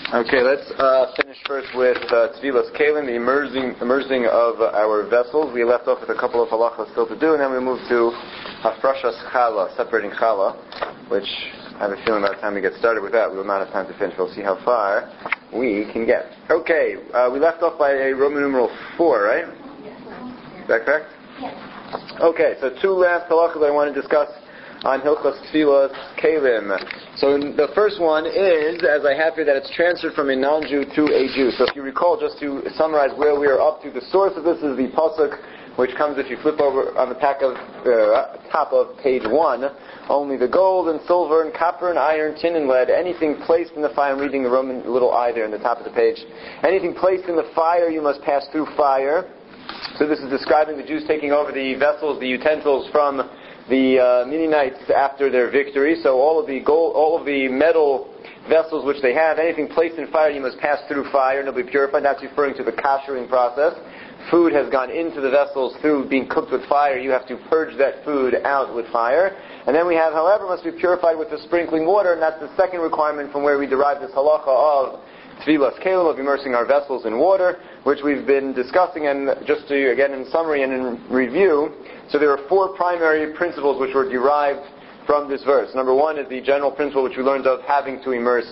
Okay, let's finish first with Tvilas Kalim, the immersing of our vessels. We left off with a couple of halachas still to do, and then we move to Hafrashas Chala, separating Chala, which I have a feeling by the time we get started with that, we will not have time to finish. We'll see how far we can get. Okay, we left off by Roman numeral 4, right? Is that correct? Yes. Okay, so two last halachas I want to discuss on Hilchos Tfilas Kalim. So the first one is, as I have here, that it's transferred from a non-Jew to a Jew. So if you recall, just to summarize where we are up to, the source of this is the pasuk, which comes if you flip over on the top of page 1. Only the gold and silver and copper and iron, tin and lead, anything placed in the fire. I'm reading the Roman little I there on the top of the page. Anything placed in the fire, you must pass through fire. So this is describing the Jews taking over the vessels, the utensils from the Midianites after their victory. So all of the gold, all of the metal vessels which they have, anything placed in fire, you must pass through fire and it'll be purified. That's referring to the koshering process. Food has gone into the vessels through being cooked with fire. You have to purge that food out with fire. And then we have, however, must be purified with the sprinkling water, and that's the second requirement from where we derive this halacha of Tvilas Kalim, of immersing our vessels in water, which we've been discussing. And just to, again, in summary and in review, so there are four primary principles which were derived from this verse. Number one is the general principle which we learned of having to immerse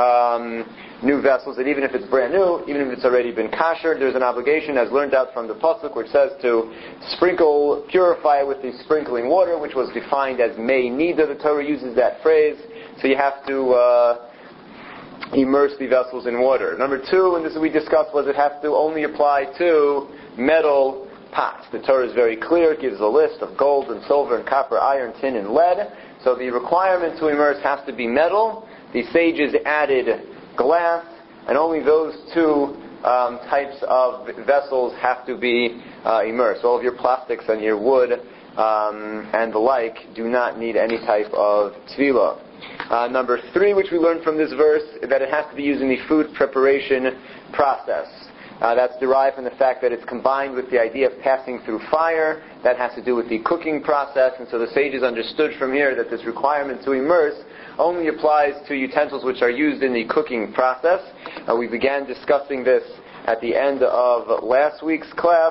new vessels, that even if it's brand new, even if it's already been kosher, there's an obligation, as learned out from the pasuk, which says to sprinkle, purify with the sprinkling water, which was defined as mei nida. The Torah uses that phrase. So you have to immerse the vessels in water. Number two, and this we discussed, was it has to only apply to metal pots. The Torah is very clear. It gives a list of gold and silver and copper, iron, tin, and lead. So the requirement to immerse has to be metal. The sages added glass, and only those two types of vessels have to be immersed. All of your plastics and your wood and the like do not need any type of tefillah. Number three, which we learned from this verse, that it has to be used in the food preparation process. That's derived from the fact that it's combined with the idea of passing through fire. That has to do with the cooking process, and so the sages understood from here that this requirement to immerse only applies to utensils which are used in the cooking process. We began discussing this at the end of last week's class.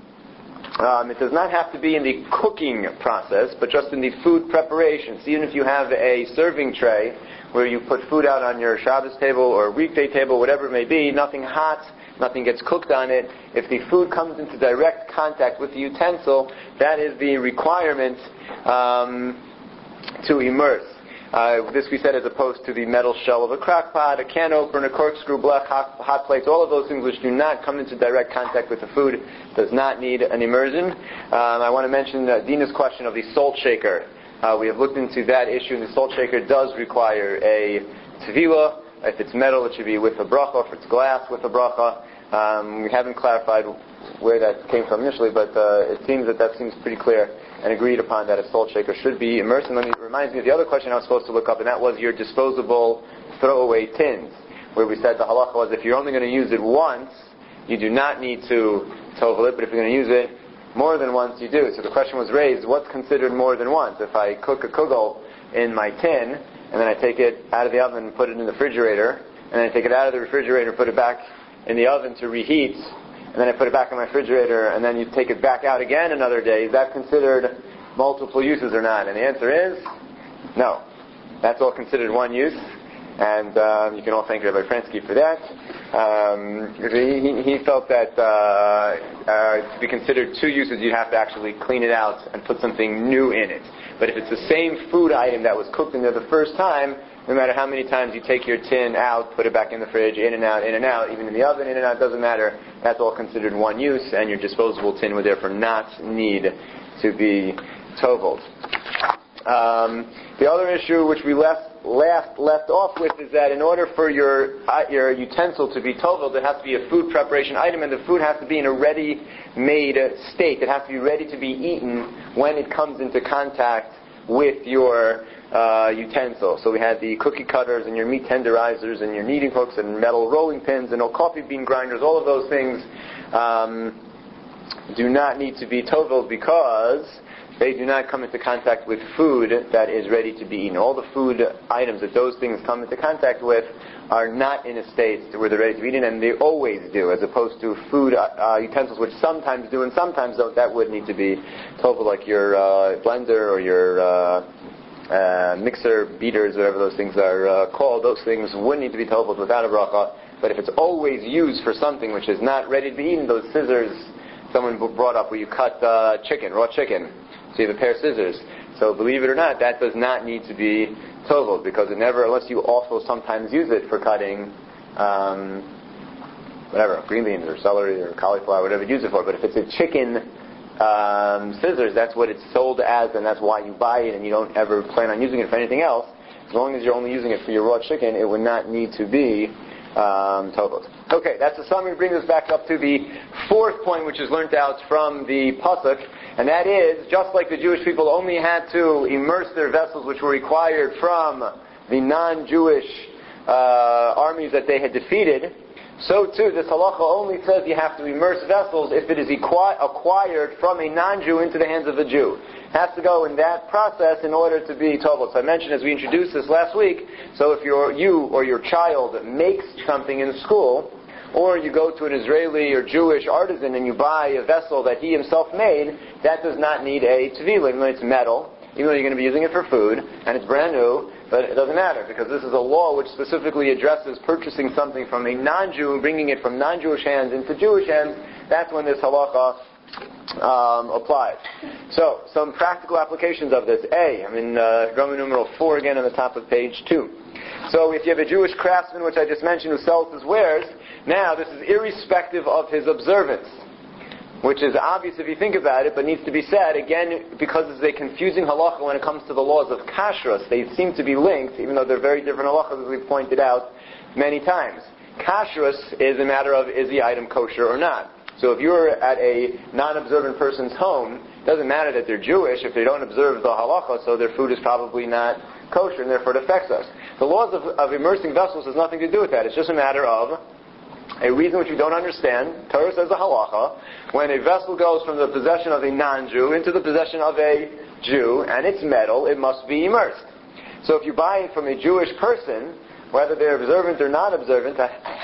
It does not have to be in the cooking process, but just in the food preparation. So even if you have a serving tray where you put food out on your Shabbos table or weekday table, whatever it may be, nothing hot, nothing gets cooked on it. If the food comes into direct contact with the utensil, that is the requirement to immerse. This we said as opposed to the metal shell of a crock pot, a can opener, a corkscrew, blech, hot plates, all of those things which do not come into direct contact with the food does not need an immersion. I want to mention Dina's question of the salt shaker. We have looked into that issue, and the salt shaker does require a tefillah. If it's metal, it should be with a bracha. If it's glass, with a bracha. We haven't clarified where that came from initially, but it seems that seems pretty clear and agreed upon that a salt shaker should be immersed. And it reminds me of the other question I was supposed to look up, and that was your disposable throwaway tins, where we said the halacha was if you're only going to use it once, you do not need to tovel it, but if you're going to use it more than once, you do. So the question was raised, what's considered more than once? If I cook a kugel in my tin, and then I take it out of the oven and put it in the refrigerator, and then I take it out of the refrigerator and put it back in the oven to reheat, and then I put it back in my refrigerator, and then you take it back out again another day, is that considered multiple uses or not? And the answer is no. That's all considered one use, and you can all thank Rabbi Fransky for that. He felt that to be considered two uses, you'd have to actually clean it out and put something new in it. But if it's the same food item that was cooked in there the first time, no matter how many times you take your tin out, put it back in the fridge, in and out, even in the oven, in and out, doesn't matter. That's all considered one use, and your disposable tin would therefore not need to be toveled. The other issue which we left off with is that in order for your utensil to be toveled, there has to be a food preparation item, and the food has to be in a ready-made state. It has to be ready to be eaten when it comes into contact with your utensil. So we had the cookie cutters and your meat tenderizers and your kneading hooks and metal rolling pins and coffee bean grinders. All of those things do not need to be toveled because they do not come into contact with food that is ready to be eaten. All the food items that those things come into contact with are not in a state where they're ready to be eaten, and they always do, as opposed to food utensils which sometimes do and sometimes don't. That would need to be tovel, like your blender or your mixer beaters, whatever those things are called. Those things would need to be toveled without a bracha. But if it's always used for something which is not ready to be eaten, those scissors someone brought up where you cut chicken, raw chicken, so you have a pair of scissors. So believe it or not, that does not need to be toveled, because it never, unless you also sometimes use it for cutting whatever, green beans or celery or cauliflower, whatever you use it for. But if it's a chicken scissors, that's what it's sold as, and that's why you buy it, and you don't ever plan on using it for anything else. As long as you're only using it for your raw chicken, it would not need to be toveled. Okay, that's the summary. Brings us back up to the fourth point, which is learnt out from the pasuk, and that is, just like the Jewish people only had to immerse their vessels, which were required from the non-Jewish armies that they had defeated, so too this halacha only says you have to immerse vessels if it is acquired from a non-Jew into the hands of a Jew. It has to go in that process in order to be toveled. So I mentioned as we introduced this last week, so if you or your child makes something in school, or you go to an Israeli or Jewish artisan and you buy a vessel that he himself made, that does not need a tevilah, even though it's metal, even though you're going to be using it for food, and it's brand new, but it doesn't matter, because this is a law which specifically addresses purchasing something from a non-Jew and bringing it from non-Jewish hands into Jewish hands. That's when this halacha applies. So, some practical applications of this. Roman numeral 4 again on the top of page 2. So if you have a Jewish craftsman, which I just mentioned, who sells his wares, now this is irrespective of his observance, which is obvious if you think about it, but needs to be said, again, because it's a confusing halacha when it comes to the laws of kashrus. They seem to be linked, even though they're very different halachas, as we've pointed out many times. Kashrus is a matter of, is the item kosher or not? So if you're at a non-observant person's home, it doesn't matter that they're Jewish. If they don't observe the halacha, so their food is probably not kosher, and therefore it affects us. The laws of immersing vessels has nothing to do with that. It's just a matter of a reason which we don't understand. Torah says the halacha, when a vessel goes from the possession of a non-Jew into the possession of a Jew, and it's metal, it must be immersed. So if you buy it from a Jewish person, whether they're observant or not observant,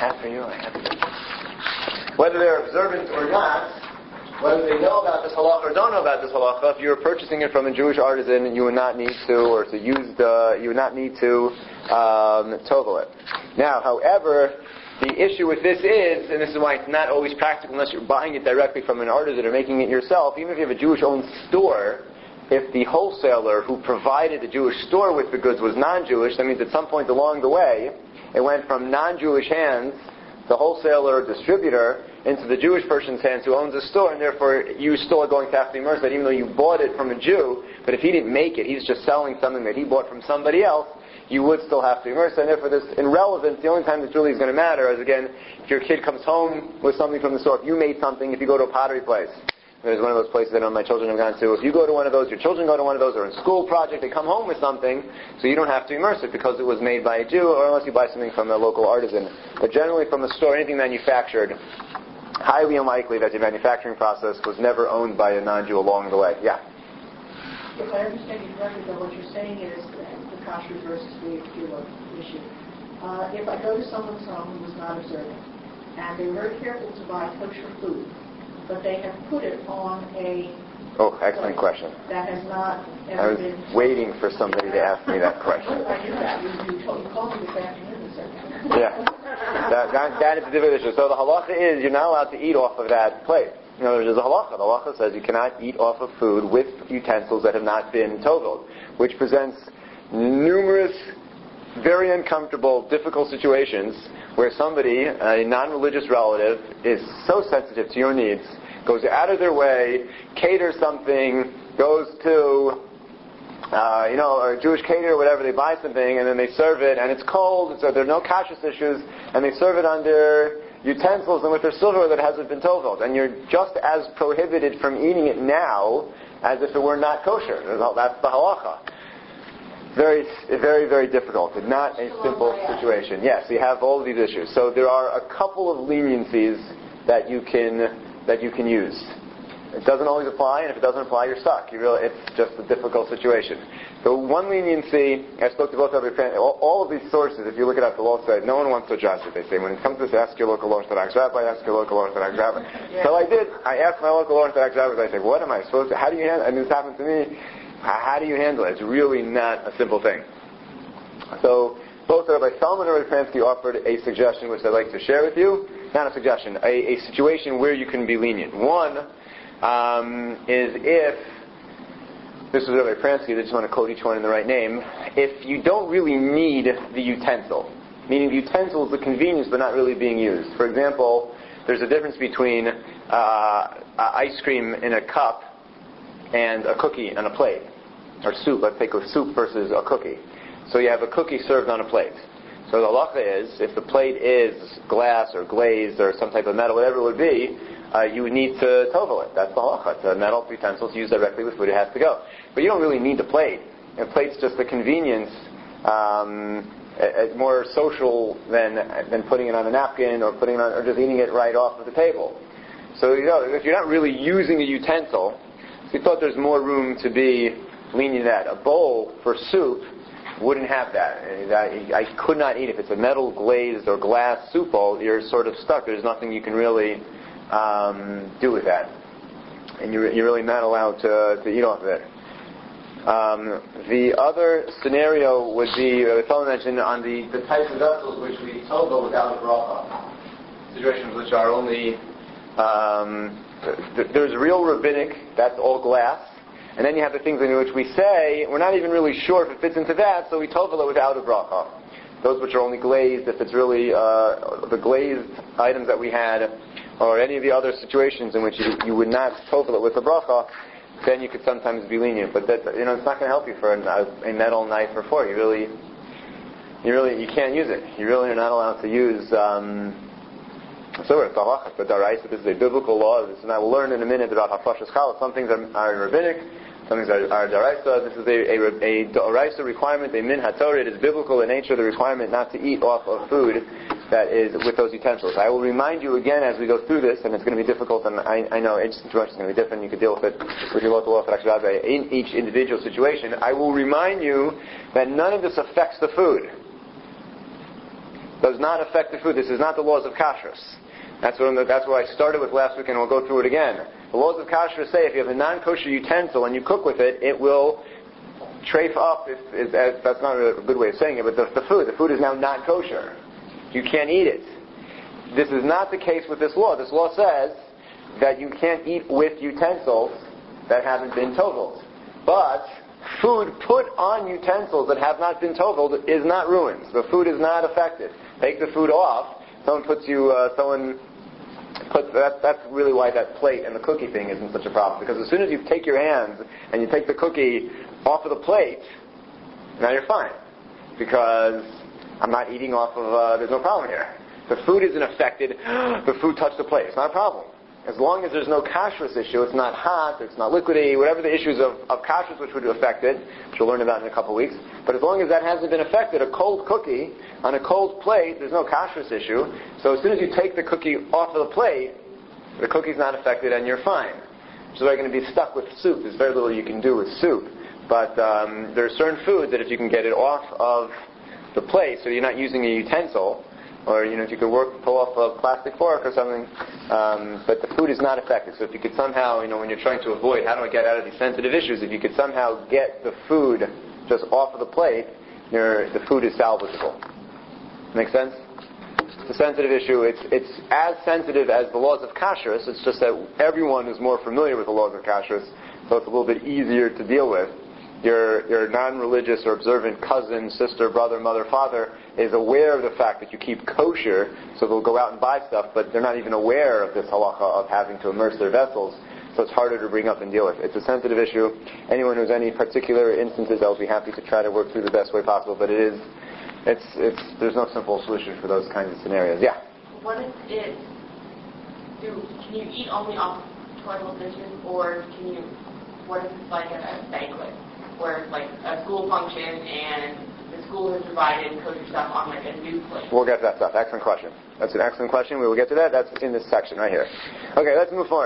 whether they're observant or not, whether they know about this halacha or don't know about this halacha, if you're purchasing it from a Jewish artisan, you would not need to, you would not need to tovel it. Now, however, the issue with this is, and this is why it's not always practical unless you're buying it directly from an artisan or making it yourself, even if you have a Jewish-owned store, if the wholesaler who provided the Jewish store with the goods was non-Jewish, that means at some point along the way, it went from non-Jewish hands, the wholesaler or distributor, into the Jewish person's hands who owns the store, and therefore you're still going to have to immerse that, even though you bought it from a Jew, but if he didn't make it, he's just selling something that he bought from somebody else, you would still have to immerse, and therefore this in relevance, the only time this really is going to matter is, again, if your kid comes home with something from the store, if you made something, if you go to a pottery place, there's one of those places I know my children have gone to, if you go to one of those, your children go to one of those, or in school project, they come home with something, so you don't have to immerse it because it was made by a Jew, or unless you buy something from a local artisan. But generally from a store, anything manufactured, highly unlikely that the manufacturing process was never owned by a non-Jew along the way. Yeah? If I understand you correctly, though, what you're saying is the kosher versus the kilo issue. If I go to someone's home who was not observant, and they were very careful to buy kosher food, but they have put it on a... Oh, excellent question. That has not ever been... I was waiting for somebody to ask me that question. I knew that. You called me this afternoon and said that. Yeah. That is a different issue. So the halacha is you're not allowed to eat off of that plate. You know, there's a halacha. The halacha says you cannot eat off of food with utensils that have not been toveled, which presents numerous, very uncomfortable, difficult situations where somebody, a non-religious relative, is so sensitive to your needs, goes out of their way, caters something, goes to, a Jewish caterer or whatever, they buy something and then they serve it and it's cold, so there are no kashrus issues, and they serve it under utensils and with their silverware that hasn't been toveled, and you're just as prohibited from eating it now as if it were not kosher. That's the halacha. Very, very, very difficult. It's not a simple situation. Yes, you have all of these issues. So there are a couple of leniencies that you can use. It doesn't always apply, and if it doesn't apply, you're stuck. It's just a difficult situation. So one leniency, I spoke to both of all of these sources, if you look it up, the law said, no one wants to address it. They say, when it comes to this, ask your local Orthodox rabbi, ask your local Orthodox rabbi. Yeah. So I did. I asked my local Orthodox rabbis, I said, what am I supposed to, how do you handle, and this happened to me, how do you handle it? It's really not a simple thing. So both Rabbi Salman and Rabbi Pransky offered a suggestion which I'd like to share with you. Not a suggestion, a situation where you can be lenient. One is if, this is Rabbi Pransky, I just want to quote each one in the right name, if you don't really need the utensil, meaning the utensil is the convenience but not really being used. For example, there's a difference between ice cream in a cup and a cookie on a plate, or soup. Let's take a soup versus a cookie. So you have a cookie served on a plate. So the halacha is, if the plate is glass or glazed or some type of metal, whatever it would be, you would need to tovel it. That's the halacha. It's a metal utensil to use directly with food. It has to go. But you don't really need the plate. The plate's just a convenience, more social than putting it on a napkin or putting it on, or just eating it right off of the table. So if you're not really using a utensil, we thought there's more room to be lenient at. A bowl for soup wouldn't have that. I could not eat. If it's a metal glazed or glass soup bowl, you're sort of stuck. There's nothing you can really do with that. And you're really not allowed to eat off of it. The other scenario would be, the fellow mentioned, on the types of vessels which we tovel without a bracha. Situations which are only, there's real rabbinic, that's all glass. And then you have the things in which we say, we're not even really sure if it fits into that, so we tovel it without a bracha. Those which are only glazed, if it's really the glazed items that we had, or any of the other situations in which you would not tovel it with a bracha, then you could sometimes be lenient. But that, it's not going to help you for a metal knife or fork. You can't use it. You really are not allowed to use. So it's the halacha, the daraisa. This is a biblical law. And I will learn in a minute about hafashas challah. Some things are rabbinic, some things are daraisa. This is a daraisa requirement, a min haTorah. It is biblical in nature, the requirement not to eat off of food that is with those utensils. I will remind you again as we go through this, and it's going to be difficult, and I know each situation is going to be different. You could deal with it with your local Orthodox rabbi in each individual situation. I will remind you that none of this affects the food. Does not affect the food. This is not the laws of kashrus. That's what I started with last week, and we'll go through it again. The laws of kashrus say if you have a non-kosher utensil and you cook with it, it will trafe up. That's not a good way of saying it, but the food is now not kosher. You can't eat it. This is not the case with this law. This law says that you can't eat with utensils that haven't been toveled. But food put on utensils that have not been toveled is not ruined. The food is not affected. Take the food off. That's really why that plate and the cookie thing isn't such a problem. Because as soon as you take your hands and you take the cookie off of the plate, now you're fine. Because I'm not eating off of, there's no problem here. The food isn't affected, the food touched the plate. It's not a problem. As long as there's no kashrus issue, it's not hot, it's not liquidy, whatever the issues of kashrus which would affect it, which we'll learn about in a couple of weeks. But as long as that hasn't been affected, a cold cookie on a cold plate, there's no kashrus issue. So as soon as you take the cookie off of the plate, the cookie's not affected and you're fine. So they're going to be stuck with soup. There's very little you can do with soup. But there are certain foods that if you can get it off of the plate, so you're not using a utensil, or if you could pull off a plastic fork or something, but the food is not affected. So if you could somehow, when you're trying to avoid, how do I get out of these sensitive issues? If you could somehow get the food just off of the plate, the food is salvageable. Make sense? It's a sensitive issue. It's as sensitive as the laws of kashrus. It's just that everyone is more familiar with the laws of kashrus, so it's a little bit easier to deal with. Your non-religious or observant cousin, sister, brother, mother, father is aware of the fact that you keep kosher, so they'll go out and buy stuff, but they're not even aware of this halacha of having to immerse their vessels, so it's harder to bring up and deal with. It's a sensitive issue. Anyone who has any particular instances, I'll be happy to try to work through the best way possible, but there's no simple solution for those kinds of scenarios. Yeah? What if can you eat only off toilet dishes, or what if it's like at a banquet? Where it's like a school function and the school has provided kosher stuff on like a new plate. We'll get to that stuff. Excellent question. That's an excellent question. We will get to that. That's in this section right here. Okay, let's move forward.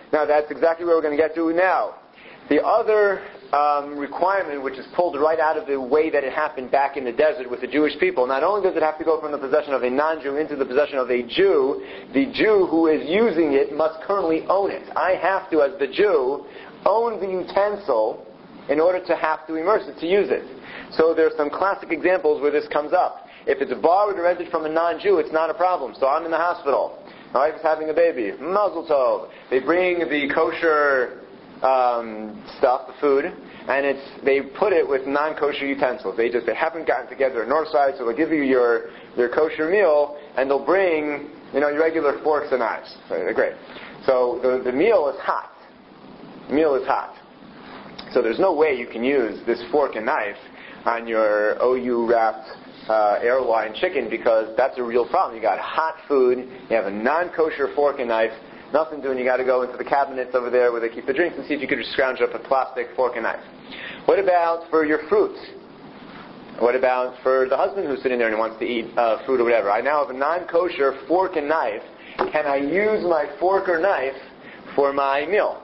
Now that's exactly where we're going to get to now. The other requirement, which is pulled right out of the way that it happened back in the desert with the Jewish people, not only does it have to go from the possession of a non-Jew into the possession of a Jew, the Jew who is using it must currently own it. I have to, as the Jew, own the utensil in order to have to immerse it, to use it. So there's some classic examples where this comes up. If it's borrowed or rented from a non-Jew, it's not a problem. So I'm in the hospital. My wife is having a baby. Mazel tov. They bring the kosher stuff, the food, and they put it with non-kosher utensils. They haven't gotten together on north side, so they'll give you your kosher meal, and they'll bring your regular forks and knives. Great. So the meal is hot. The meal is hot. So there's no way you can use this fork and knife on your OU wrapped airline chicken, because that's a real problem. You got hot food, you have a non-kosher fork and knife, nothing doing. You got to go into the cabinets over there where they keep the drinks and see if you could just scrounge up a plastic fork and knife. What about for your fruits? What about for the husband who's sitting there and wants to eat fruit or whatever? I now have a non-kosher fork and knife. Can I use my fork or knife for my meal?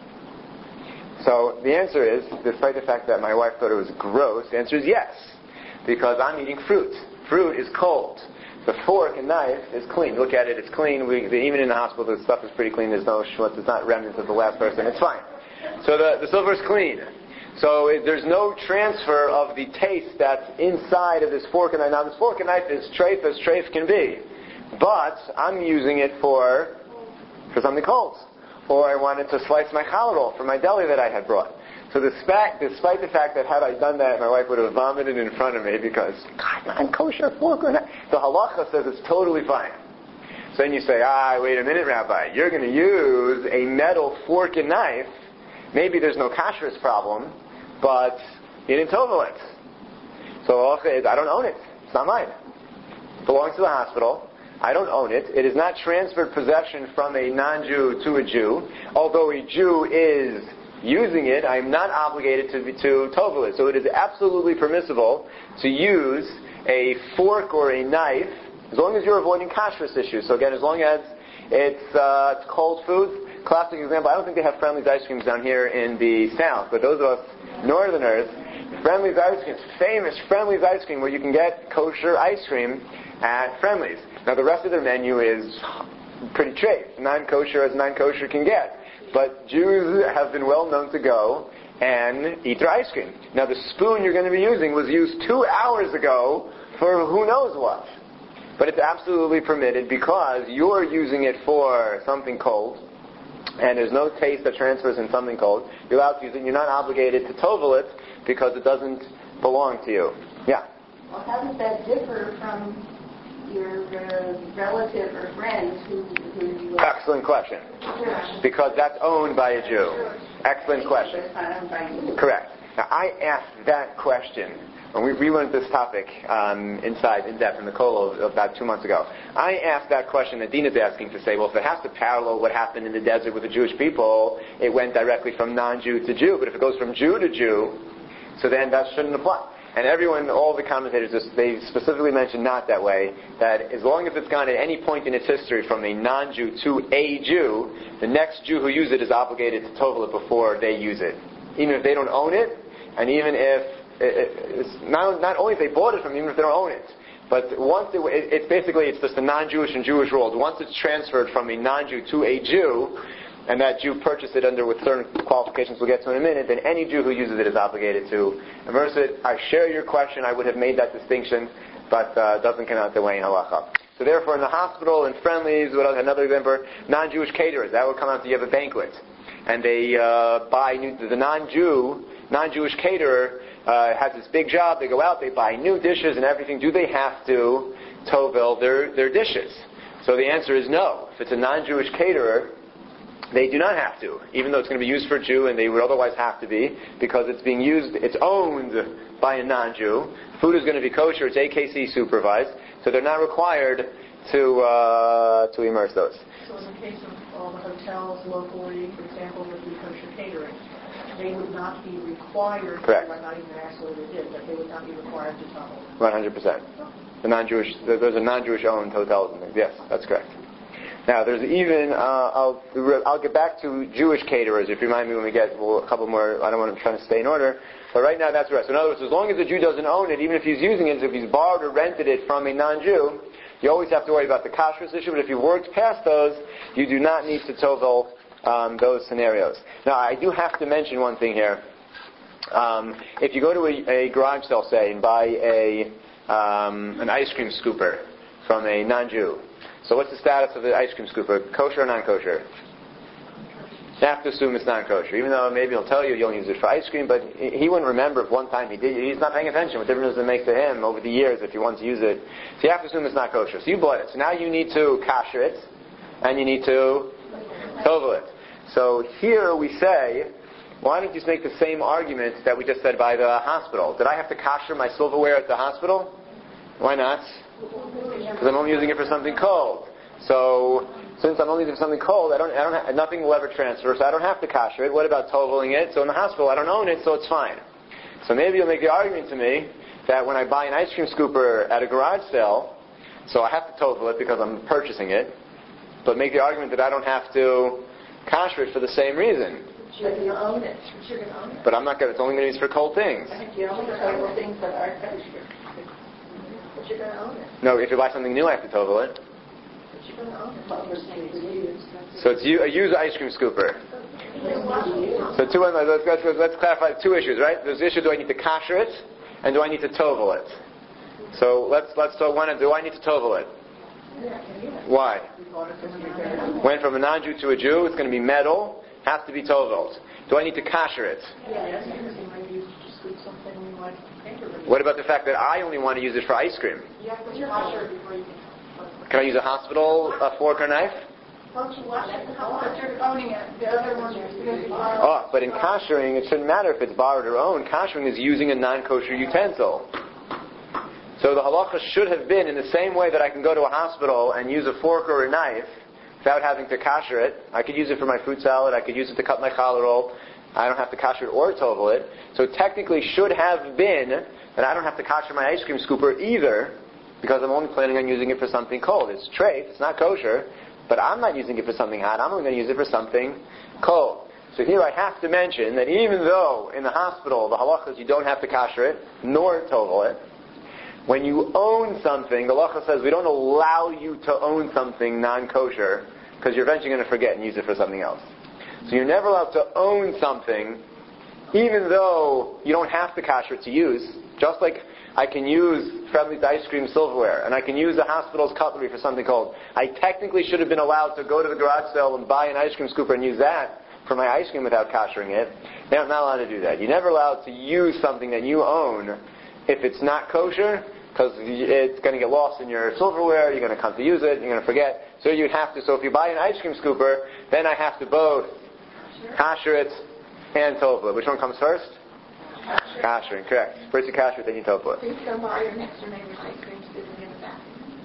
So the answer is, despite the fact that my wife thought it was gross, the answer is yes, because I'm eating fruit. Fruit is cold. The fork and knife is clean. Look at it, it's clean. Even in the hospital, the stuff is pretty clean. There's no schmutz. It's not remnants of the last person. It's fine. So the silver is clean. So there's no transfer of the taste that's inside of this fork and knife. Now this fork and knife is treif as treif can be, but I'm using it for something cold. Or I wanted to slice my challah roll for my deli that I had brought. So despite the fact that had I done that, my wife would have vomited in front of me because, God, non-kosher fork or knife. The halacha says it's totally fine. So then you say, wait a minute, Rabbi, you're going to use a metal fork and knife. Maybe there's no kashrus problem, but you didn't tovel it. So halacha is, I don't own it. It's not mine. It belongs to the hospital. I don't own it. It is not transferred possession from a non-Jew to a Jew. Although a Jew is using it, I am not obligated to tovel it. So it is absolutely permissible to use a fork or a knife, as long as you're avoiding kashrus issues. So again, as long as it's cold food. Classic example, I don't think they have Friendly's ice creams down here in the South, but those of us Northerners, Friendly's ice cream, famous Friendly's ice cream, where you can get kosher ice cream at Friendly's. Now the rest of their menu is pretty treif, non-kosher as non-kosher can get. But Jews have been well known to go and eat their ice cream. Now the spoon you're going to be using was used 2 hours ago for who knows what. But it's absolutely permitted because you're using it for something cold, and there's no taste that transfers in something cold. You're allowed to use it. You're not obligated to tovel it because it doesn't belong to you. Yeah? Well, how does that differ from your relative or friends who Excellent question. Because that's owned by a Jew. Excellent question. Correct. Now, I asked that question when we learned this topic in depth in the Kollel about 2 months ago. I asked that question that Dean is asking to say, well, if it has to parallel what happened in the desert with the Jewish people, it went directly from non-Jew to Jew. But if it goes from Jew to Jew, so then that shouldn't apply. And all the commentators, they specifically mentioned not that way, that as long as it's gone at any point in its history from a non-Jew to a Jew, the next Jew who uses it is obligated to tovel it before they use it. Even if they don't own it, and even if, it's not only if they bought it from you, even if they don't own it, but once it's just the non-Jewish and Jewish rules. Once it's transferred from a non-Jew to a Jew, and that Jew purchased it with certain qualifications we'll get to in a minute, then any Jew who uses it is obligated to immerse it. I share your question. I would have made that distinction, but it doesn't come out the way in halacha. So therefore, in the hospital, in Friendly's, another example, non-Jewish caterers, that would come out to you have a banquet. And they buy the non-Jewish caterer has this big job. They go out, they buy new dishes and everything. Do they have to tovel their dishes? So the answer is no. If it's a non-Jewish caterer, they do not have to, even though it's going to be used for a Jew, and they would otherwise have to be, because it's being used, it's owned by a non-Jew. Food is going to be kosher, it's AKC supervised, so they're not required to immerse those. So in the case of all the hotels locally, for example, with the kosher catering, they would not be required, correct. I'm not even asking what they did, but they would not be required to tovel. 100%. Those are non-Jewish owned hotels and things. Yes, that's correct. Now, there's even, I'll get back to Jewish caterers, if you remind me when we get a couple more. I don't want to try to stay in order. But right now, that's the rest. So in other words, as long as the Jew doesn't own it, even if he's using it, if he's borrowed or rented it from a non-Jew, you always have to worry about the kashrus issue. But if you've worked past those, you do not need to tovel those scenarios. Now, I do have to mention one thing here. If you go to a garage sale, say, and buy an ice cream scooper from a non-Jew, so what's the status of the ice cream scooper? Kosher or non-kosher? You have to assume it's non-kosher, even though maybe he'll tell you you'll use it for ice cream, but he wouldn't remember if one time he did. He's not paying attention what difference does it make to him over the years if he wants to use it. So you have to assume it's not kosher. So you bought it. So now you need to kasher it, and you need to tovel it. So here we say, why don't you just make the same argument that we just said by the hospital? Did I have to kasher my silverware at the hospital? Why not? Because I'm only using it for something cold. So since I'm only using it for something cold, nothing will ever transfer, so I don't have to kasher it. What about toveling it? So in the hospital, I don't own it, so it's fine. So maybe you'll make the argument to me that when I buy an ice cream scooper at a garage sale, so I have to tovel it because I'm purchasing it, but make the argument that I don't have to kasher it for the same reason. You're going to own it. You're going to own it. But I'm not going to. It's only going to be used for cold things. You only tovel things that are kosher. But you're going to own it. No, if you buy something new, I have to tovel it. But you're going to own it. So it's a used ice cream scooper. So let's clarify two issues, right? There's the issue: do I need to kasher it, and do I need to tovel it? So let's talk one. Do I need to tovel it? Why? Went from a non-Jew to a Jew. It's going to be metal. Has to be toveled. Do I need to kasher it? Yes, because you might use to scoop something like paper. What about the fact that I only want to use it for ice cream? You have to wash it before you can. Can I use a hospital fork or knife? Don't you wash it? But you're owning it. The other one is going to be borrowed. Oh, but in kashering, it shouldn't matter if it's borrowed or owned. Kashering is using a non-kosher utensil. So the halacha should have been in the same way that I can go to a hospital and use a fork or a knife without having to kasher it. I could use it for my fruit salad. I could use it to cut my challah roll. I don't have to kasher it or tovel it. So it technically should have been that I don't have to kasher my ice cream scooper either, because I'm only planning on using it for something cold. It's treif, it's not kosher, but I'm not using it for something hot. I'm only going to use it for something cold. So here I have to mention that even though in the hospital the halacha is you don't have to kasher it nor tovel it, when you own something, the halacha says we don't allow you to own something non-kosher because you're eventually going to forget and use it for something else. So you're never allowed to own something even though you don't have to kasher it to use. Just like I can use Friendly's ice cream silverware and I can use the hospital's cutlery for something cold. I technically should have been allowed to go to the garage sale and buy an ice cream scooper and use that for my ice cream without kashering it. Now I'm not allowed to do that. You're never allowed to use something that you own if it's not kosher, because it's going to get lost in your silverware, you're going to come to use it, you're going to forget. So you'd have to, so if you buy an ice cream scooper, then I have to both kasher it and tovel it. Which one comes first? Kashering, correct. First you kasher it, then you tovel it. Please don't buy your next door neighbor's ice cream sitting in the back.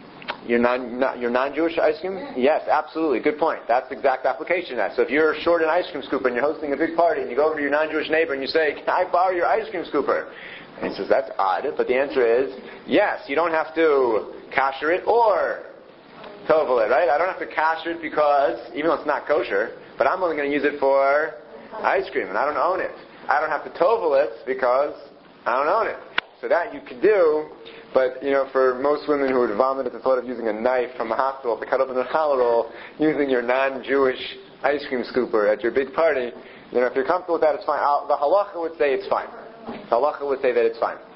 Your non-Jewish ice cream? Yes, absolutely. Good point. That's the exact application of that. So if you're short an ice cream scooper and you're hosting a big party and you go over to your non-Jewish neighbor and you say, "Can I borrow your ice cream scooper?" And he says, "That's odd." But the answer is, yes, you don't have to kasher it or tovel it, right? I don't have to kasher it because, even though it's not kosher, but I'm only going to use it for ice cream and I don't own it. I don't have to tovel it because I don't own it. So that you could do, but for most women who would vomit at the thought of using a knife from a hospital to cut open a challah roll, using your non-Jewish ice cream scooper at your big party, if you're comfortable with that, it's fine. The halacha would say it's fine. The halacha would say that it's fine.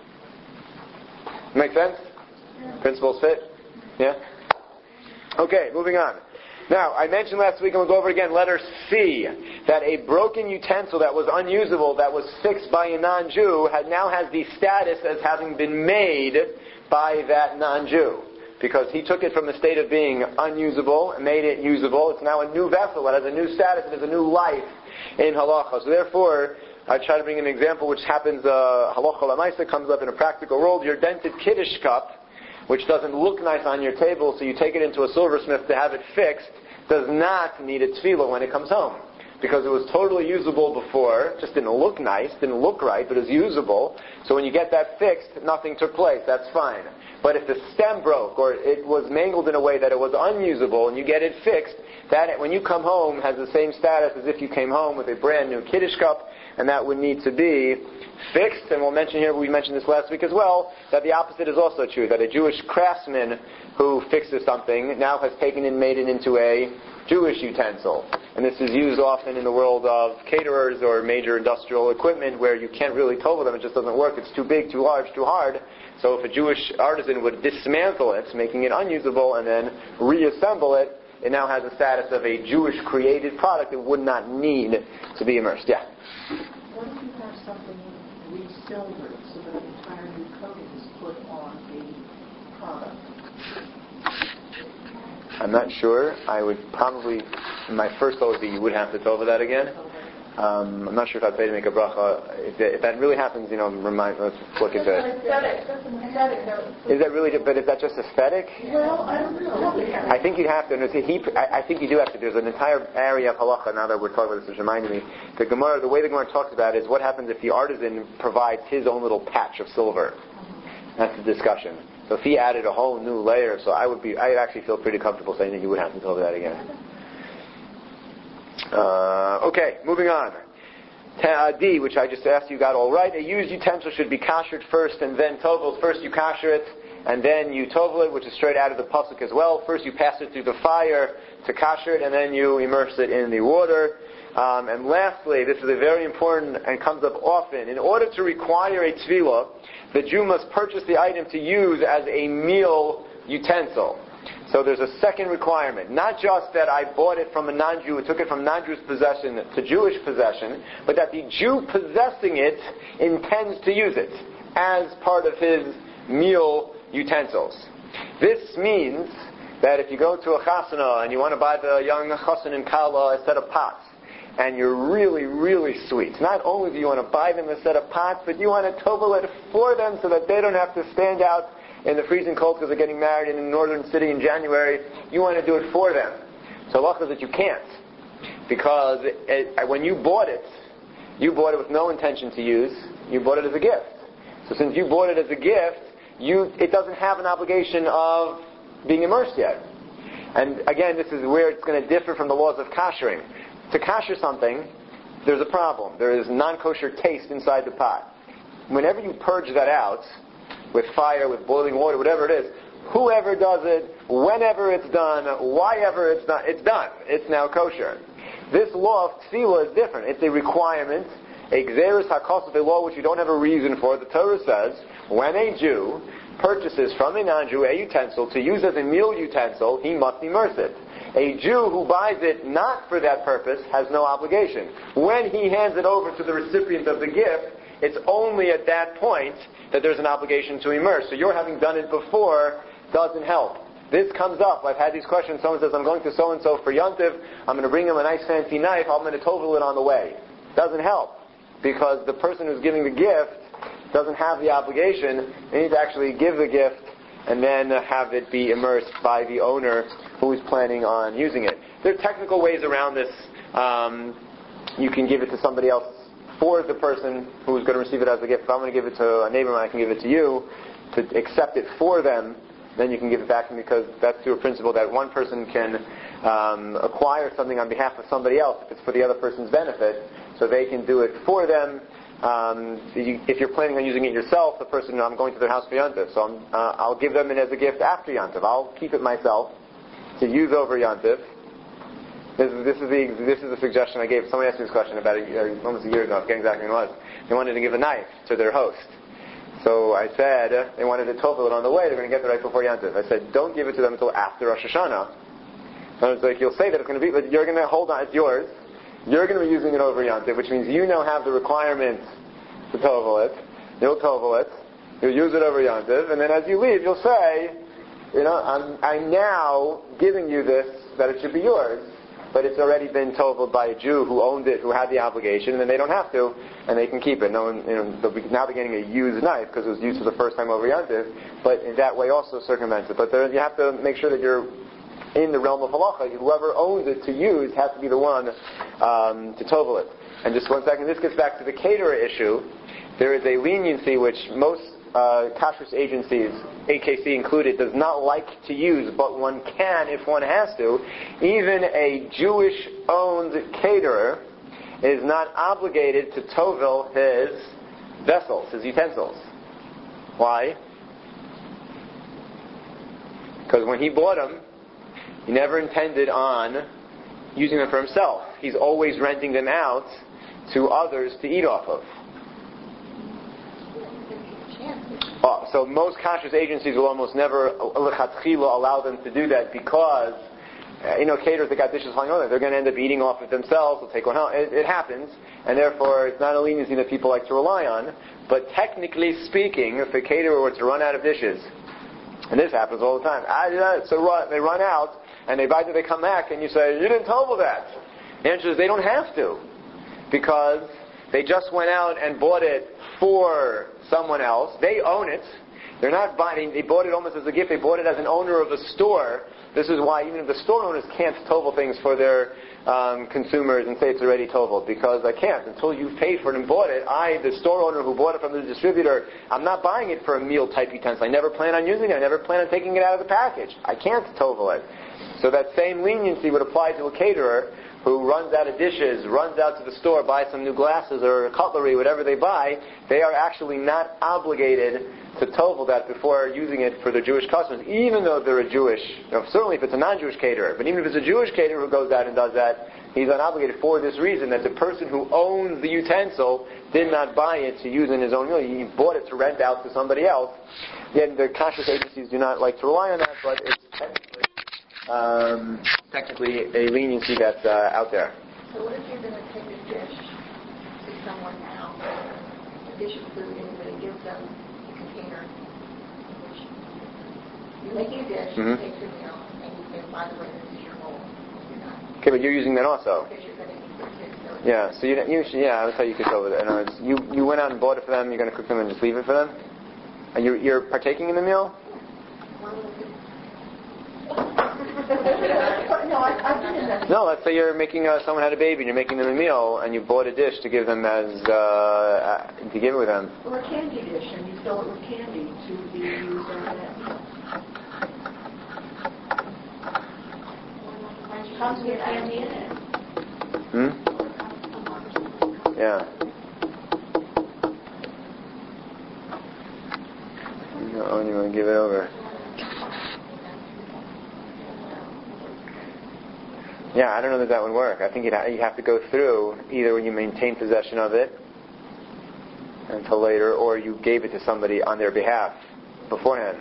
Make sense? Principles fit? Yeah? Okay, moving on. Now, I mentioned last week, and we'll go over it again, letter C, that a broken utensil that was unusable, that was fixed by a non-Jew, now has the status as having been made by that non-Jew. Because he took it from the state of being unusable and made it usable. It's now a new vessel. It has a new status. It has a new life in halacha. So therefore, I try to bring an example which happens, halacha l'maisa comes up in a practical world. Your dented kiddush cup, which doesn't look nice on your table, so you take it into a silversmith to have it fixed, does not need a tefillah when it comes home. because it was totally usable before, just didn't look nice, didn't look right, but it was usable. So when you get that fixed, nothing took place, that's fine. But if the stem broke, or it was mangled in a way that it was unusable, and you get it fixed, that, when you come home, has the same status as if you came home with a brand new Kiddush cup, and that would need to be fixed. And we'll mention here, we mentioned this last week as well, that the opposite is also true, that a Jewish craftsman who fixes something now has taken and made it into a Jewish utensil. And this is used often in the world of caterers or major industrial equipment where you can't really tovel them, it just doesn't work, it's too big, too large, too hard. So if a Jewish artisan would dismantle it, making it unusable, and then reassemble it, it now has the status of a Jewish created product that would not need to be immersed. Yeah? What if you have something re-silvered so that an entire new coating is put on the product? I'm not sure. I would probably, my first thought would be you would have to tovel that again. I'm not sure if I'd say to make a bracha. If that really happens, let's look at that. Is that really, but is that just aesthetic? Well, I don't know. I think you'd have to, I think you do have to. There's an entire area of halacha, now that we're talking about this, it's reminding me. The way the Gemara talks about it is what happens if the artisan provides his own little patch of silver. That's the discussion. So if he added a whole new layer, so I'd actually feel pretty comfortable saying that you would have to tovel that again. Okay, moving on. D, which I just asked you got all right. A used utensil should be kashered first and then toveled. First you kasher it, and then you tovel it, which is straight out of the pasuk as well. First you pass it through the fire to kasher it, and then you immerse it in the water. And lastly, this is a very important and comes up often. In order to require a tefillah, the Jew must purchase the item to use as a meal utensil. So there's a second requirement. Not just that I bought it from a non-Jew, took it from non-Jew's possession to Jewish possession, but that the Jew possessing it intends to use it as part of his meal utensils. This means that if you go to a chasana and you want to buy the young chassan and kala a set of pots, and you're really, really sweet, not only do you want to buy them a set of pots, but you want to tovel it for them so that they don't have to stand out in the freezing cold because they're getting married in a northern city in January. You want to do it for them. So luckily that you can't. Because when you bought it with no intention to use. You bought it as a gift. So since you bought it as a gift, it doesn't have an obligation of being immersed yet. And again, this is where it's going to differ from the laws of kashering. To kasher something, there's a problem. There is non-kosher taste inside the pot. Whenever you purge that out, with fire, with boiling water, whatever it is, whoever does it, whenever it's done, whyever it's done, it's done. It's now kosher. This law of tefillah is different. It's a requirement, a gzeres hakosef, a law which you don't have a reason for. The Torah says, when a Jew purchases from a non-Jew a utensil to use as a meal utensil, he must immerse it. A Jew who buys it not for that purpose has no obligation. When he hands it over to the recipient of the gift, it's only at that point that there's an obligation to immerse. So your having done it before doesn't help. This comes up. I've had these questions. Someone says, I'm going to so-and-so for Yontiv. I'm going to bring him a nice fancy knife. I'm going to tovel it on the way. Doesn't help. Because the person who's giving the gift doesn't have the obligation. They need to actually give the gift and then have it be immersed by the owner who is planning on using it. There are technical ways around this. You can give it to somebody else for the person who is going to receive it as a gift. If I'm going to give it to a neighbor, I can give it to you to accept it for them. Then you can give it back to them, because that's through a principle that one person can acquire something on behalf of somebody else if it's for the other person's benefit. So they can do it for them. If you're planning on using it yourself, the person, I'm going to their house for Yontiv, so I'll give them it as a gift after Yontiv. I'll keep it myself to use over Yontiv. This is the suggestion I gave. Somebody asked me this question about almost a year ago. I forget exactly when it was. They wanted to give a knife to their host. So I said they wanted to tovel it on the way. They're going to get it right before Yontiv. I said, don't give it to them until after Rosh Hashanah. So it's like, you'll say that it's going to be, but you're going to hold on. It's yours. You're going to be using it over Yontiv, which means you now have the requirement to tovel it. You'll tovel it. You'll use it over Yontiv, and then as you leave, you'll say, I'm now giving you this, that it should be yours. But it's already been toveled by a Jew who owned it, who had the obligation, and then they don't have to, and they can keep it. No one, now they're getting a used knife because it was used for the first time over Yontiv, but in that way also circumvents it. But you have to make sure that you're in the realm of halacha, whoever owns it to use has to be the one to tovel it. And just one second, this gets back to the caterer issue. There is a leniency which most kashrus agencies, AKC included, does not like to use, but one can if one has to. Even a Jewish-owned caterer is not obligated to tovel his vessels, his utensils. Why? Because when he bought them, he never intended on using them for himself. He's always renting them out to others to eat off of. So most kashrus agencies will almost never allow them to do that because, caterers that got dishes flying over, they're going to end up eating off of themselves. They'll take one home. It happens, and therefore it's not a leniency that people like to rely on. But technically speaking, if a caterer were to run out of dishes, and this happens all the time, so they run out, and by the time they come back, and you say, you didn't tovel that. The answer is they don't have to, because they just went out and bought it for someone else. They own it. They're not buying. They bought it almost as a gift. They bought it as an owner of a store. This is why even if the store owners can't tovel things for their consumers and say it's already toveled, because I can't. Until you've paid for it and bought it, the store owner who bought it from the distributor, I'm not buying it for a meal type utensil. I never plan on using it. I never plan on taking it out of the package. I can't tovel it. So that same leniency would apply to a caterer who runs out of dishes, runs out to the store, buys some new glasses or cutlery, whatever they buy. They are actually not obligated to tovel that before using it for their Jewish customers, even though they're a Jewish, certainly if it's a non-Jewish caterer, but even if it's a Jewish caterer who goes out and does that, he's unobligated for this reason, that the person who owns the utensil did not buy it to use in his own meal. He bought it to rent out to somebody else. Yet the kashrus agencies do not like to rely on that, but it's technically a leniency that's out there. So what if you're going to take a dish to someone now, a dish of food, and you're going to give them a container? You're making a dish, you take your meal, and you say, by the way, this is your bowl. You're not. Okay, but you're using that also. Because you're going to eat their kids. Yeah, so that's how you could go with it. You went out and bought it for them, you're going to cook them and just leave it for them? And you're partaking in the meal? No, let's say you're making someone had a baby and you're making them a meal and you bought a dish to give them to give it with them. Or a candy dish and you fill it with candy to be used on that meal. Comes with candy in it. Yeah. No, you want to give it over. Yeah, I don't know that would work. I think you have to go through either when you maintain possession of it until later, or you gave it to somebody on their behalf beforehand.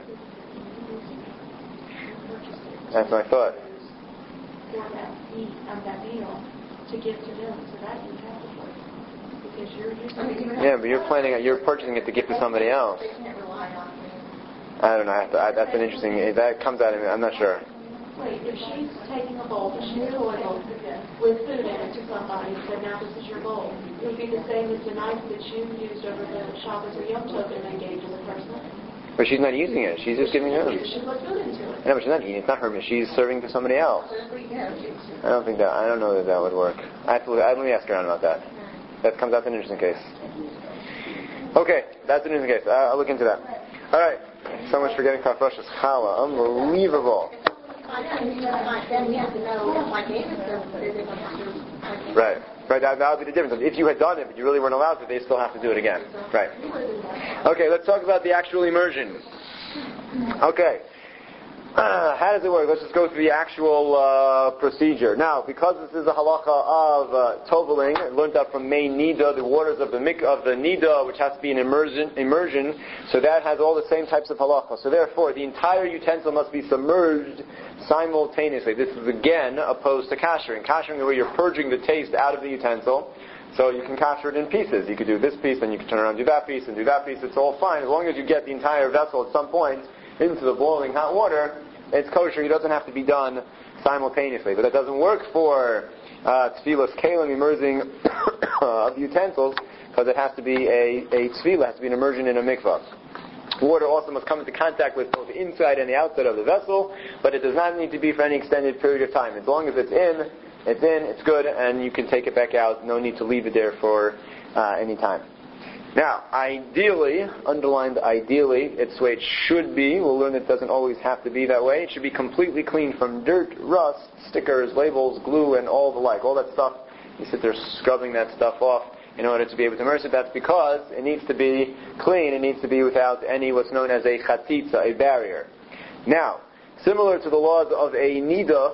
That's my thought. For that meal to give to them, so that you have to work because you're using. Yeah, but you're purchasing it to give to somebody else. They can't rely on me. I don't know. That's an interesting. That comes out of me. I'm not sure. Wait, if she's taking a bowl, if she's toiled with food in it to somebody and said, now this is your bowl, it would be the same as the knife that you used over the Shabbos or Yom Tov and then gave to the person. But she's not using it. She's just giving it to them. She put food into it. No, but she's not eating. It's not her. She's serving to somebody else. I don't know that would work. Let me ask around about that. That comes out an interesting case. Okay, that's an interesting case. I'll look into that. All right. So much for getting Kafrosh's Challah. Unbelievable. Then we have to know if I gave it to them, they don't have to. Right. That would be the difference. If you had done it, but you really weren't allowed to, they still have to do it again. Right. Okay, let's talk about the actual immersion. Okay. How does it work? Let's just go through the actual procedure. Now, because this is a halacha of toveling, learned up from main nida, the waters of the nida, which has to be an immersion, so that has all the same types of halacha. So therefore, the entire utensil must be submerged simultaneously. This is again opposed to kashering. Kashering, where you're purging the taste out of the utensil. So you can kasher it in pieces. You could do this piece, then you can turn around and do that piece, and do that piece. It's all fine. As long as you get the entire vessel at some point into the boiling hot water, it's kosher. It doesn't have to be done simultaneously. But that doesn't work for tefillas kelim, immersing of utensils, because it has to be a tefillah, has to be an immersion in a mikvah. Water also must come into contact with both the inside and the outside of the vessel, but it does not need to be for any extended period of time. As long as it's in, it's good, and you can take it back out. No need to leave it there for any time. Now, ideally, underlined ideally, it's the way it should be. We'll learn it doesn't always have to be that way. It should be completely clean from dirt, rust, stickers, labels, glue, and all the like. All that stuff, you sit there scrubbing that stuff off in order to be able to immerse it. That's because it needs to be clean. It needs to be without any what's known as a chatzitza, a barrier. Now, similar to the laws of a nida,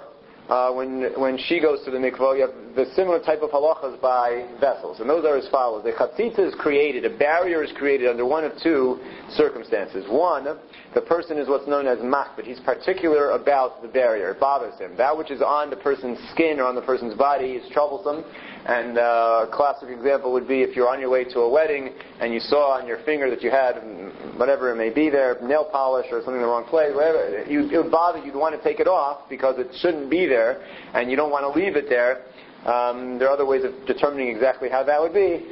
when she goes to the mikvah, you have the similar type of halachas by vessels. And those are as follows. The chatzitza is created, a barrier is created under one of two circumstances. One, the person is what's known as machbet. He's particular about the barrier. It bothers him. That which is on the person's skin or on the person's body is troublesome. And a classic example would be if you're on your way to a wedding and you saw on your finger that you had, whatever it may be there, nail polish or something in the wrong place, whatever, it would bother you. You'd want to take it off because it shouldn't be there and you don't want to leave it there. There are other ways of determining exactly how that would be.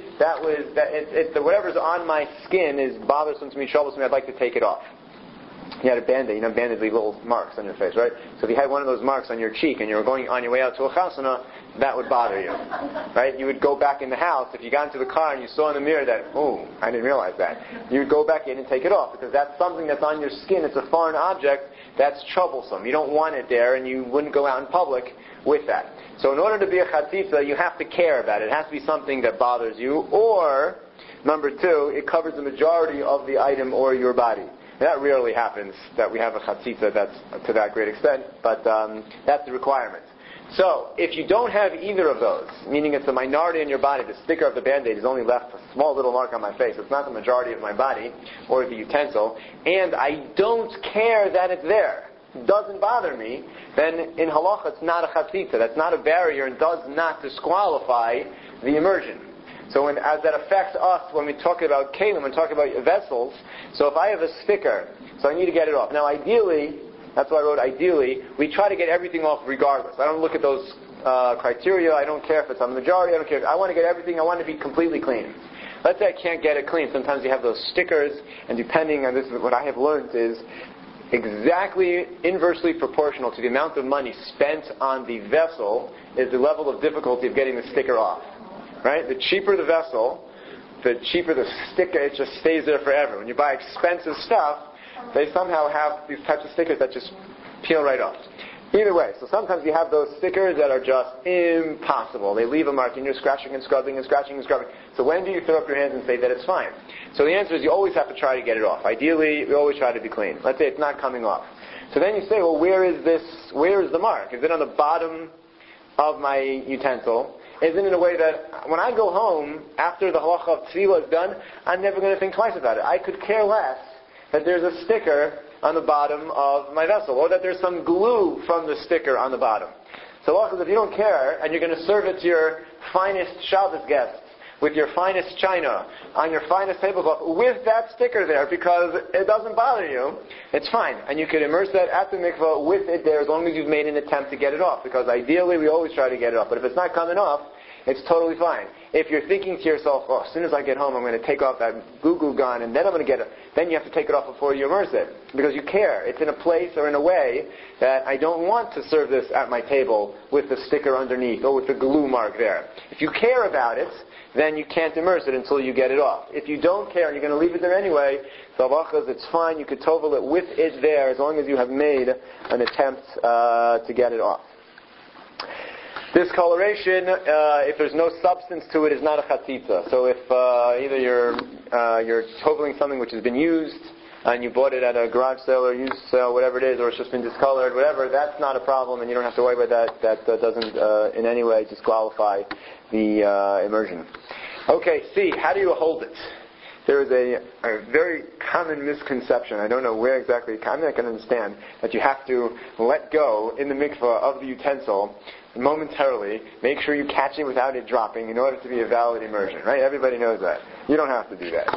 Whatever's on my skin is bothersome to me, troublesome. I'd like to take it off. You had a Band-Aid. You know, Band-Aids leave little marks on your face, right? So if you had one of those marks on your cheek and you were going on your way out to a chasana, that would bother you, right? You would go back in the house. If you got into the car and you saw in the mirror that, oh, I didn't realize that, you would go back in and take it off because that's something that's on your skin. It's a foreign object that's troublesome. You don't want it there, and you wouldn't go out in public with that. So in order to be a chatzitza, you have to care about it. It has to be something that bothers you, or number two, it covers the majority of the item or your body. That rarely happens, that we have a chatzitza that's to that great extent, but that's the requirement. So, if you don't have either of those, meaning it's a minority in your body, the sticker of the Band-Aid is only left a small little mark on my face, it's not the majority of my body, or the utensil, and I don't care that it's there, it doesn't bother me, then in halacha it's not a chatzitza, that's not a barrier and does not disqualify the immersion. So as that affects us when we talk about kelim, when we talk about vessels, so if I have a sticker, so I need to get it off. Now ideally, that's why I wrote ideally, we try to get everything off regardless. I don't look at those criteria, I don't care if it's on the majority, I don't care. I want to get everything, I want to be completely clean. Let's say I can't get it clean. Sometimes you have those stickers, and depending on this, what I have learned is exactly inversely proportional to the amount of money spent on the vessel is the level of difficulty of getting the sticker off. Right? The cheaper the vessel, the cheaper the sticker, it just stays there forever. When you buy expensive stuff, they somehow have these types of stickers that just peel right off. Either way, so sometimes you have those stickers that are just impossible. They leave a mark and you're scratching and scrubbing and scratching and scrubbing. So when do you throw up your hands and say that it's fine? So the answer is you always have to try to get it off. Ideally, we always try to be clean. Let's say it's not coming off. So then you say, well, where is the mark? Is it on the bottom of my utensil? Is it in a way that when I go home, after the halacha of tefillah is done, I'm never going to think twice about it. I could care less that there's a sticker on the bottom of my vessel, or that there's some glue from the sticker on the bottom. So halacha says if you don't care, and you're going to serve it to your finest Shabbos guests, with your finest china, on your finest tablecloth, with that sticker there, because it doesn't bother you, it's fine. And you can immerse that at the mikvah with it there as long as you've made an attempt to get it off, because ideally we always try to get it off. But if it's not coming off, it's totally fine. If you're thinking to yourself, oh, as soon as I get home I'm going to take off that goo gun and then I'm going to get it, then you have to take it off before you immerse it. Because you care. It's in a place or in a way that I don't want to serve this at my table with the sticker underneath or with the glue mark there. If you care about it, then you can't immerse it until you get it off. If you don't care and you're going to leave it there anyway, so halachas, it's fine. You could tovel it with it there as long as you have made an attempt to get it off. Discoloration, if there's no substance to it, is not a chatzitza. So if either you're toveling something which has been used and you bought it at a garage sale or used sale, whatever it is, or it's just been discolored, whatever, that's not a problem and you don't have to worry about that. That doesn't in any way disqualify the immersion. Okay, C, how do you hold it? There is a very common misconception, I don't know where exactly, I'm not going to understand, that you have to let go in the mikvah of the utensil momentarily, make sure you catch it without it dropping in order to be a valid immersion, right? Everybody knows that. You don't have to do that.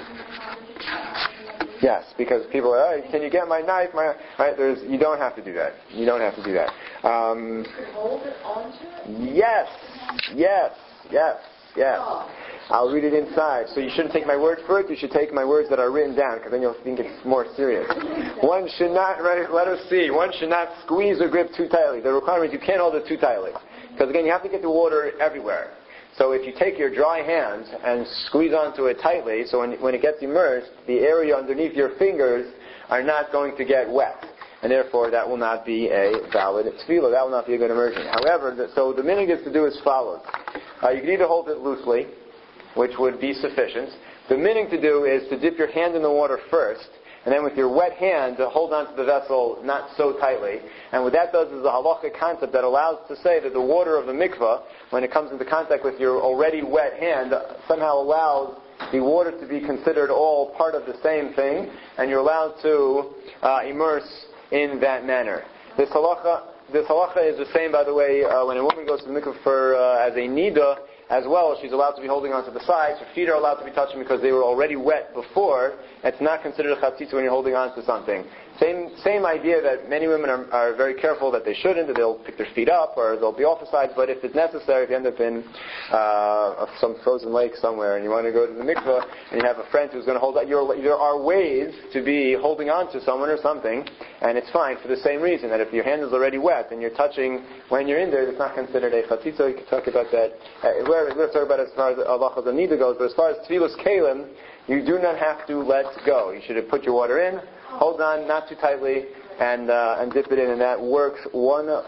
Yes, because people are, can you get my knife? Right? You don't have to do that. You don't have to do that. Hold it onto it? Yes. Yes. I'll read it inside. So you shouldn't take my word for it. You should take my words that are written down, because then you'll think it's more serious. One should not, let us see, one should not squeeze or grip too tightly. The requirement is you can't hold it too tightly. Because again, you have to get the water everywhere. So if you take your dry hand and squeeze onto it tightly, so when it gets immersed, the area underneath your fingers are not going to get wet. And therefore, that will not be a valid tefillah. That will not be a good immersion. However, so the minhag is to do as follows. You can either hold it loosely, which would be sufficient. The minhag to do is to dip your hand in the water first, and then with your wet hand to hold onto the vessel not so tightly. And what that does is a halachic concept that allows to say that the water of the mikveh, when it comes into contact with your already wet hand, somehow allows the water to be considered all part of the same thing, and you're allowed to immerse in that manner. This halacha is the same, by the way, when a woman goes to the mikveh as a nida, as well, she's allowed to be holding onto the sides. Her feet are allowed to be touching because they were already wet before. It's not considered a chatzitza when you're holding onto something. Same idea that many women are very careful that they shouldn't, that they'll pick their feet up or they'll be off the sides, but if it's necessary, if you end up in some frozen lake somewhere and you want to go to the mikveh and you have a friend who's going to hold out, there are ways to be holding on to someone or something, and it's fine for the same reason, that if your hand is already wet and you're touching when you're in there, it's not considered a chatzitza. You can talk about that. We're going to talk about it as far as Allah Nida goes, but as far as tefillas kalim, you do not have to let go. You should have put your water in, hold on, not too tightly, and dip it in, and that works 100%.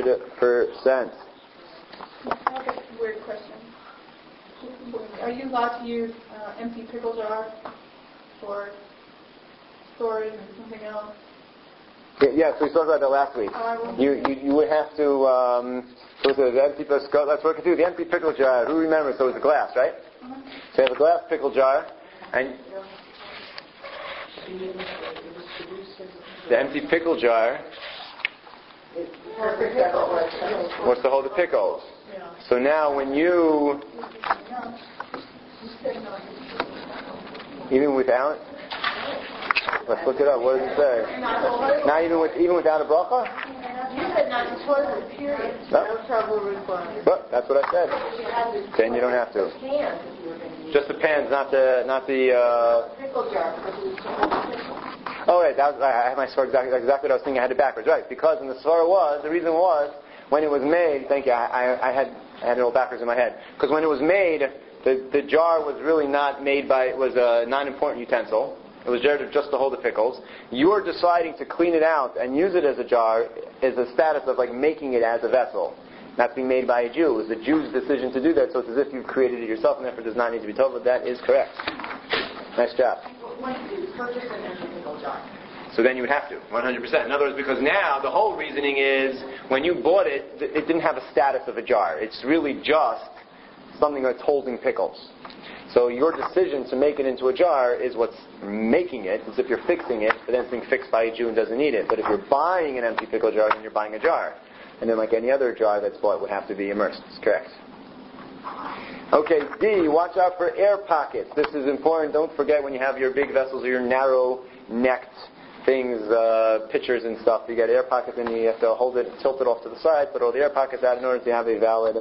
Weird question. Are you allowed to use empty pickle jar for storage and something else? Yeah, so we talked about that last week. You would have to, let's work it through. The empty pickle jar, who remembers? So it was a glass, right? So you have a glass pickle jar, and the empty pickle jar was to hold the pickles. So now when you, even without, let's look it up. What does it say? Now even without a bracha? You said not to toilet, period. No trouble required. But that's what I said. Then you don't have to. Just the pans, not the. Pickle jar. Oh, right. I have my svara exactly what I was thinking. I had it backwards, right? Because in the svara the reason was when it was made. Thank you. I had it all backwards in my head. Because when it was made, the jar was really not made by. It was a non-important utensil. It was there just to hold the pickles. You're deciding to clean it out and use it as a jar is the status of like making it as a vessel. That's being made by a Jew. It was the Jew's decision to do that, so it's as if you've created it yourself and therefore does not need to be told, but that is correct. Nice job. When you purchase an empty pickle jar. So then you would have to, 100%. In other words, because now the whole reasoning is when you bought it, it didn't have a status of a jar. It's really just something that's holding pickles. So your decision to make it into a jar is what's making it, as if you're fixing it, but then it's being fixed by a Jew and doesn't need it. But if you're buying an empty pickle jar, then you're buying a jar. And then like any other jar that's bought would have to be immersed. That's correct. Okay, D, watch out for air pockets. This is important. Don't forget when you have your big vessels or your narrow-necked things, pitchers and stuff, you get air pockets and you have to hold it, tilt it off to the side, put all the air pockets out in order to have a valid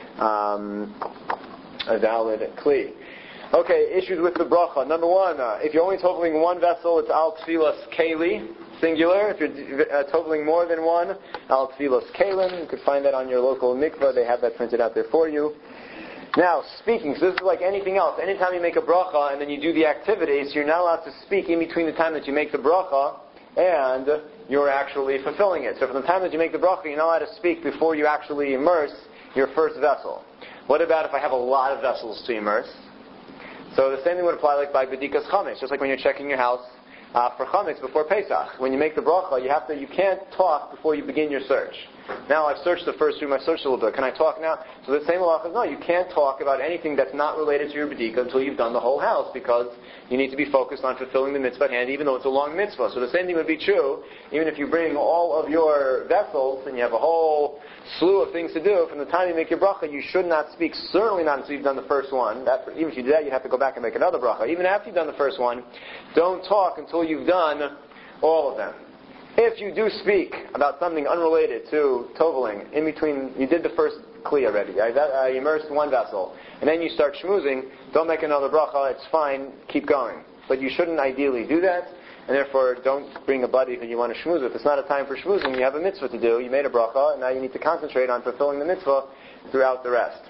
kli. Okay, issues with the bracha. Number one, if you're only totaling one vessel, it's al tfilas keli, singular. If you're totaling more than one, al tfilas kalim. You could find that on your local mikveh. They have that printed out there for you. Now, speaking, so this is like anything else. Anytime you make a bracha and then you do the activity, so you're not allowed to speak in between the time that you make the bracha and you're actually fulfilling it. So from the time that you make the bracha, you're not allowed to speak before you actually immerse your first vessel. What about if I have a lot of vessels to immerse? So the same thing would apply like by B'dikas Chametz, just like when you're checking your house for Chametz before Pesach. When you make the bracha, you can't talk before you begin your search. Now I've searched the first room, I've searched a little bit. Can I talk now? So the same halacha is no, you can't talk about anything that's not related to your B'dika until you've done the whole house, because you need to be focused on fulfilling the mitzvah at hand, even though it's a long mitzvah. So the same thing would be true, even if you bring all of your vessels and you have a whole slew of things to do, from the time you make your bracha, you should not speak, certainly not until you've done the first one. Even if you do that, you have to go back and make another bracha. Even after you've done the first one, don't talk until you've done all of them. If you do speak about something unrelated to toveling, in between, you did the first kli already, you immersed one vessel, and then you start schmoozing, don't make another bracha, it's fine, keep going. But you shouldn't ideally do that, and therefore don't bring a buddy who you want to schmooze with. It's not a time for schmoozing, you have a mitzvah to do, you made a bracha, and now you need to concentrate on fulfilling the mitzvah throughout the rest.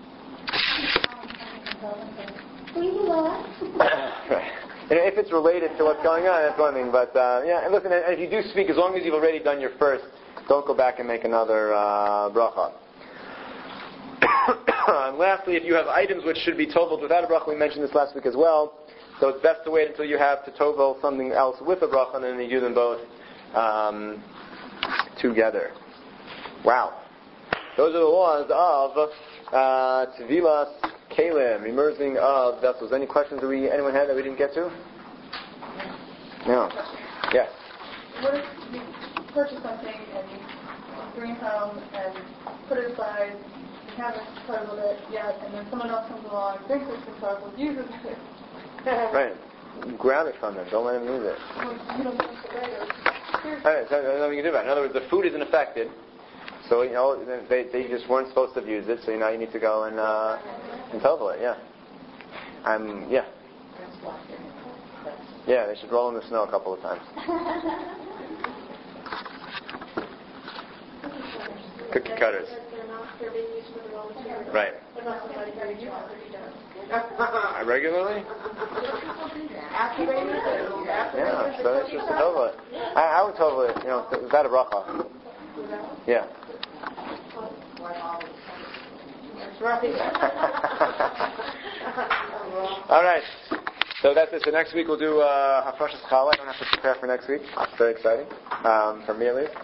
Right. And if it's related to what's going on, that's one thing. But yeah, and listen, and if you do speak, as long as you've already done your first, don't go back and make another bracha. And lastly, if you have items which should be toveled without a bracha, we mentioned this last week as well. So it's best to wait until you have to tovel something else with a bracha, and then you do them both together. Wow. Those are the laws of Tevilas Kalim, immersing of vessels. Any questions that anyone had that we didn't get to? No. Yes. What if you purchase something and you bring it home and put it aside, you haven't totaled it yet, and then someone else comes along, thinks it's been totaled, uses it. Right. Grab it from them. Don't let them use it. You don't think it later. Right. So there's nothing you can do about it. In other words, the food isn't affected. So, they just weren't supposed to have used it, so now you need to go and tovel it, yeah. Yeah. Yeah, they should roll in the snow a couple of times. Cookie cutters. Right. Regularly? Yeah, so it's just to tovel it. I would tovel it, without a bracha. Yeah. All right. So that's it. So next week we'll do Hafrashas Challah. I don't have to prepare for next week. It's very exciting. For me at least.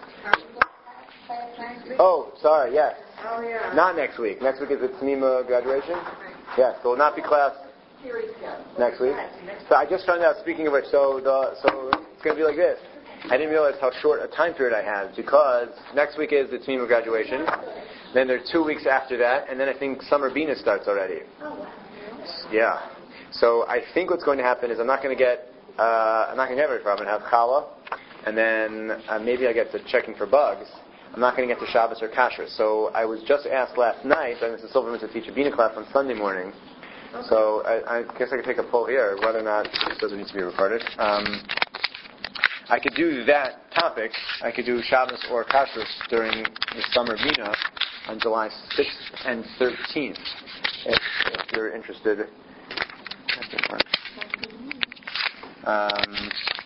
Oh, sorry. Yes. Oh, yeah. Not next week. Next week is the Tmima graduation. Yes. So it will not be class next week. So I just found out. Speaking of which, so it's going to be like this. I didn't realize how short a time period I had because next week is the Tmima graduation. Then there are 2 weeks after that, and then I think Summer Bina starts already. Oh, wow. Yeah. So I think what's going to happen is I'm not going to get very far. I'm going to have challah, and then maybe I get to checking for bugs. I'm not going to get to Shabbos or Kasher. So I was just asked last night by Mrs. Silverman to teach a Bina class on Sunday morning. Okay. So I guess I could take a poll here whether or not this doesn't need to be recorded. I could do that topic. I could do Shabbos or Kashrus during the summer Bina on July 6th and 13th, if you're interested.